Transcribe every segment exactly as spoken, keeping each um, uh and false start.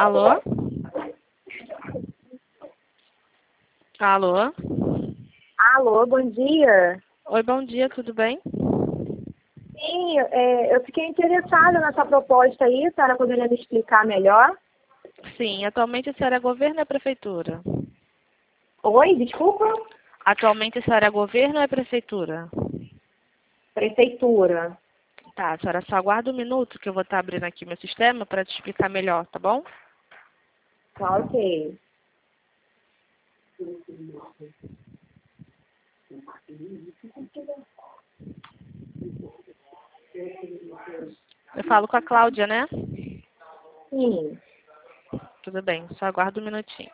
Alô? Alô? Alô, bom dia. Oi, bom dia, tudo bem? Sim, é, eu fiquei interessada nessa proposta aí, a senhora poderia me explicar melhor? Sim, atualmente a senhora é governo ou é prefeitura? Oi, desculpa? Atualmente a senhora é governo ou é prefeitura? Prefeitura. Tá, a senhora só aguarda um minuto que eu vou estar abrindo aqui meu sistema para te explicar melhor, tá bom? Tá, ok. Eu falo com a Cláudia, né? Sim. Tudo bem, só aguarda um minutinho.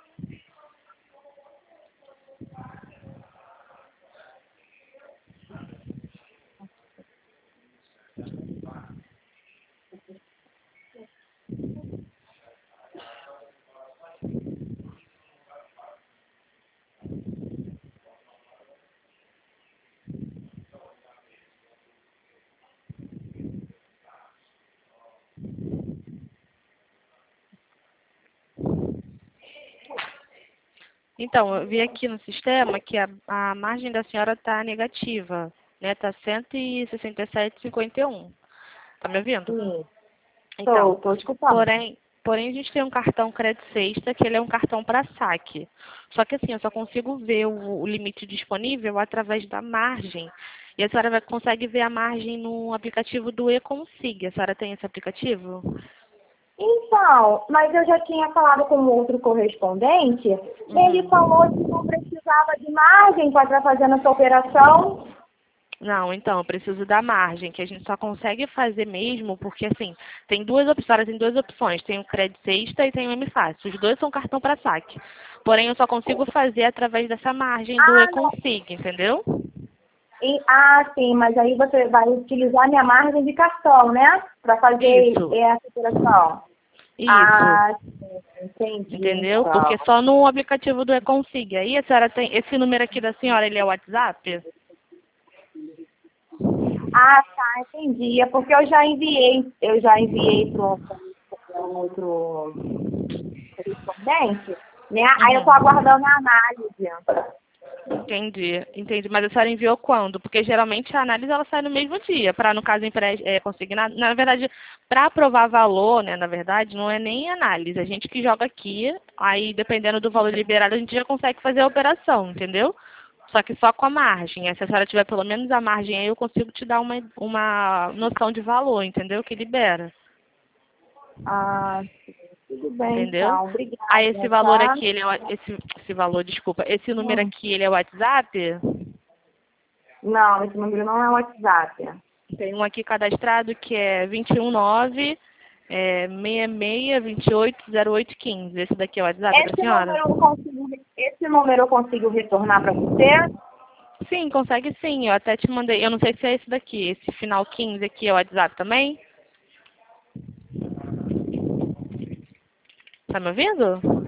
Então, eu vi aqui no sistema que a, a margem da senhora está negativa, né? Está cento e sessenta e sete vírgula cinquenta e um. Tá me ouvindo? Sim. Estou, Então, estou escutando. porém, porém a gente tem um cartão Crédito Sexta que ele é um cartão para saque. Só que assim, eu só consigo ver o, o limite disponível através da margem. E a senhora vai, consegue ver a margem no aplicativo do eConsig. A senhora tem esse aplicativo? Então, mas eu já tinha falado com um outro correspondente, ele Uhum. falou que não precisava de margem para estar fazendo essa operação. Não, então, eu preciso da margem, que a gente só consegue fazer mesmo, porque assim, tem duas opções, tem duas opções, tem o Crédito Sexta e tem o M Fácil. Os dois são cartão para saque. Porém, eu só consigo fazer através dessa margem do Ah, não. eConsig, entendeu? E- ah, sim, mas aí você vai utilizar minha margem de cartão, né? Para fazer Isso, essa operação. isso. Ah, sim, entendi, Entendeu? então. Porque só no aplicativo do eConsig. Aí a senhora tem. Esse número aqui da senhora, ele é o WhatsApp? Ah, tá, entendi. É porque eu já enviei, eu já enviei para um outro correspondente, né? Aí eu estou Uhum. aguardando a análise. Entendi, entendi. Mas a senhora enviou quando? Porque geralmente a análise ela sai no mesmo dia, para no caso empre- é, conseguir. Na, na verdade, para aprovar valor, né, na verdade, não é nem análise. A gente que joga aqui, aí dependendo do valor liberado, a gente já consegue fazer a operação, entendeu? Só que só com a margem. Aí, se a senhora tiver pelo menos a margem aí, eu consigo te dar uma, uma noção de valor, entendeu? Que libera. Ah, sim, tudo bem, Entendeu? então. Aí esse Obrigada, valor tá? aqui, ele é o, esse, esse valor, desculpa, esse número Hum. aqui, ele é o WhatsApp? Não, esse número não é WhatsApp. Tem um aqui cadastrado que é vinte e um nove é, seis seis, vinte e oito, zero oito quinze. Esse daqui é o WhatsApp da Esse senhora? número eu consigo, esse número eu consigo retornar para você? Sim, consegue sim. Eu até te mandei. Eu não sei se é esse daqui. Esse final quinze aqui é o WhatsApp também? Tá me ouvindo?